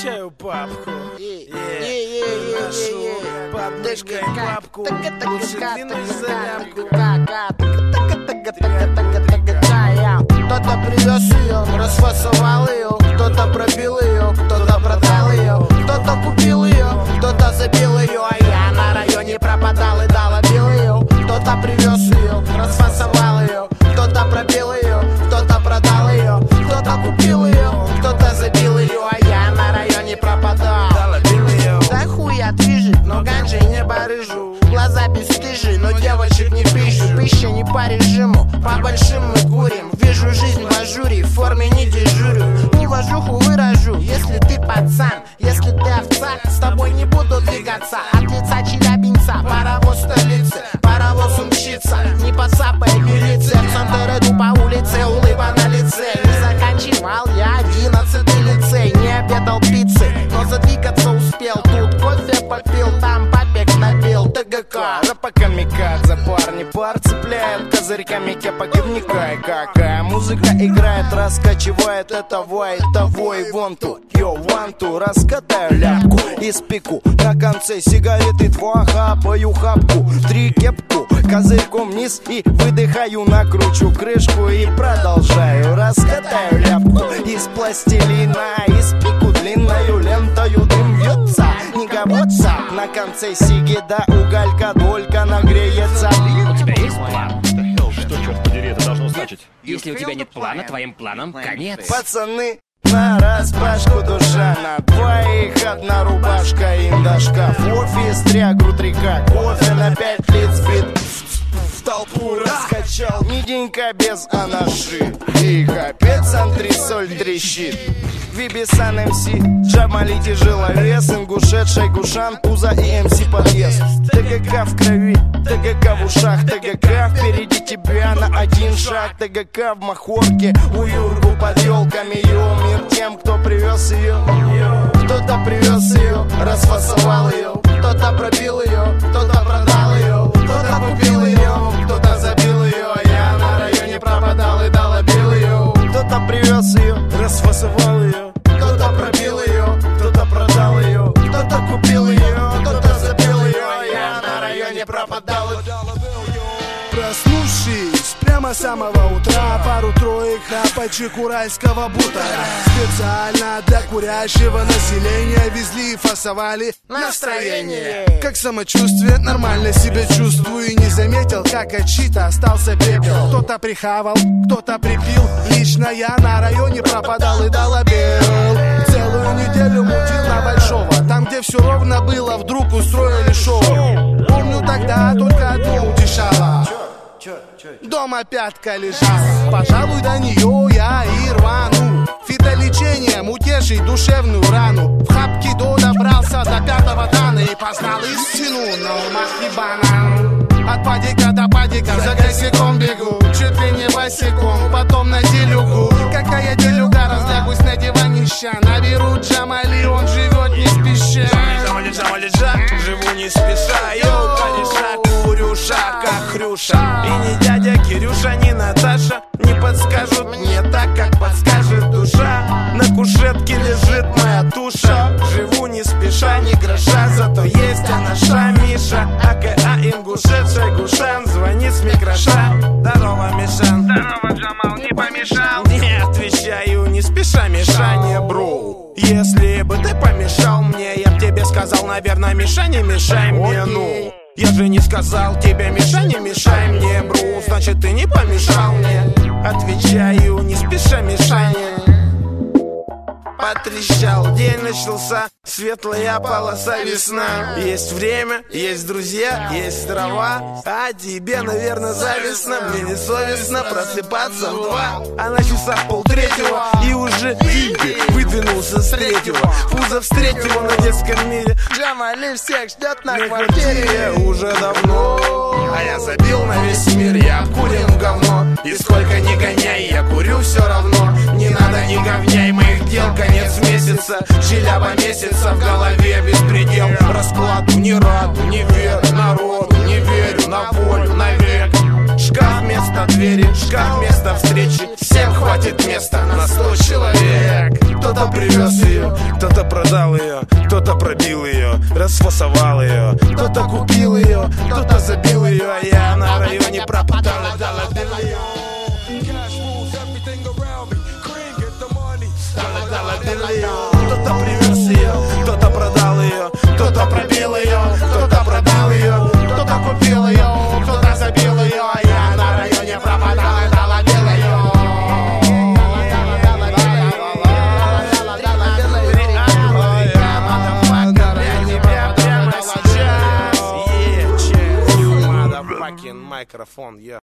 встречаю папку. Ношу под мышкой папку, лучше двинусь за лямку. Кто-то привез ее, расфасовал ее, кто-то пробил ее, кто-то продал ее, кто-то купил ее, кто-то забил ее, а я на районе пропадал и дал обил ее. Кто-то привез ее, расфасовал ее, кто-то пробил ее, кто-то продал ее, кто-то купил ее, кто-то забил ее, а я на районе пропадал. Да хуй я движет, но ганджей не барыжу. Глаза бесстыжие, но девочек не пищу. Пища не по режиму, по большим мы курим. Вижу жизнь в ажуре, в форме не дежурю. Уважуху выражу, если ты пацан. Если ты овца, с тобой не буду двигаться. От лица челябинца, паровоз столицы. Паровоз умчится, не подсапай милиция. В центр иду по улице, улыба на лице. Не заканчивал я 11-й лицей. Не обедал пиццы, но задвигаться успел. Тут кофе попил, там папик набил. ТГК, рэпа-камикадзе, парни пар цепляют козырьками кепок и вникай. Какая музыка играет, раскачивает это вай, того и вон ту. Йо, one two, раскатаю ляпку и спеку на конце сигареты два, хапаю хапку, 3 кепку, козырьком вниз и выдыхаю, накручу крышку и продолжаю. Раскатаю ляпку из пластилина и спеку длинною лентою, дым вьется, не гоботься. На конце сиги до уголька долька нагреется. У тебя есть план? Что, черт подери, это должно значить? Если у тебя нет плана, твоим планам конец. Пацаны, на распашку душа на двоих, одна рубашка, индошкаф, офис, 3 агру-3К, кофе на 5 лиц бит. В толпу раскачал, ниденька без анаши. И капец, антресоль трещит. Вибисан МС, Джамали тяжеловес, Ингушет, Шайгушан, Пузо и МС подъезд. ТГК в крови, ТГК в ушах, ТГК впереди тебя на 1 шаг. ТГК в махорке, у Юргу под елками. Его мир тем, кто привез ее. Кто-то привез ее, расфасовал ее, кто-то пробил ее, кто-то продал ее, кто-то купил ее, кто-то забил ее, а я на районе пропадал и дал обил ее. Кто-то привез ее, расфасовал ее, кто-то пробил ее, кто-то продал ее, кто-то купил ее, кто-то забил ее, а я на районе пропадал и дал обил ее. Проснувшись прямо с самого утра, пару-троек хапочек уральского бутера специально для курящего населения везли и фасовали настроение. Как самочувствие, нормально себя чувствую. Не заметил, как от чита остался пепел. Кто-то прихавал, кто-то припил. Лично я на районе пропадал и дал обел. Целую неделю мутил на Большого. Там, где все ровно было, вдруг устроили шоу. Помню, тогда только одно утешало. Дома пятка лежала. Пожалуй, до нее я и рвану. Фитолечением утешить душевную рану. В хапке добрался до 5-го дана и познал истину на умах ебана. От падика до падика за косяком бегу. Чуть ли не босиком, потом на делюгу. Какая делюга, разлягусь на диванища. Наберу Джамали, он живет не спеша. Джамали, живу не спеша. Йоу, кореша, курюша, как Хрюша. И ни дядя Кирюша, ни Наташа не подскажут мне так, как подскажет душа. На кушетке лежит моя туша. Живу не спеша, ни гроша, зато есть наша Миша. АКА Ингушет, Шайгушан, звонит с микроша. Здорово, Мишан. Здорово, Джамал, не помешал? Не отвечаю, не спеша, Мишаня, бро. Если бы ты помешал мне, я б тебе сказал, наверное, Миша, не мешай мне, ну. Я же не сказал тебе, Миша, не мешай мне, бро. Значит, ты не помешал мне. Отвечаю, не спеша, Мишаня. Потрещал, день начался, светлая полоса весна. Есть время, есть друзья, есть трава. А тебе, наверное, завистно. Мне не совестно просыпаться в 2, а на часах 2:30. И уже Игорь выдвинулся с 3-го. Пузо встретил его на детском мире. Джамали всех ждет на квартире уже давно. А я забил на весь мир, я обкурен в говно. И сколько ни гоняй, я курю все равно. Не надо ни говняй, моих дел конец месяца. Челяба месяца, в голове беспредел. Раскладу не раду, не верю народу, не верю на волю, навек. Шкаф вместо двери, шкаф вместо встречи. Всем хватит места на 100 человек. Кто-то привез ее, кто-то продал ее, кто-то пробил ее, расфасовал ее, кто-то купил ее, кто-то забил ее, а я на районе пропадал и дал ее. Кто-то привез ее, кто-то продал ее, кто-то пробил ее, кто-то продал ее, кто-то купил ее, кто-то забил ее, а я на районе пропадал и дал ее. Microphone, yeah.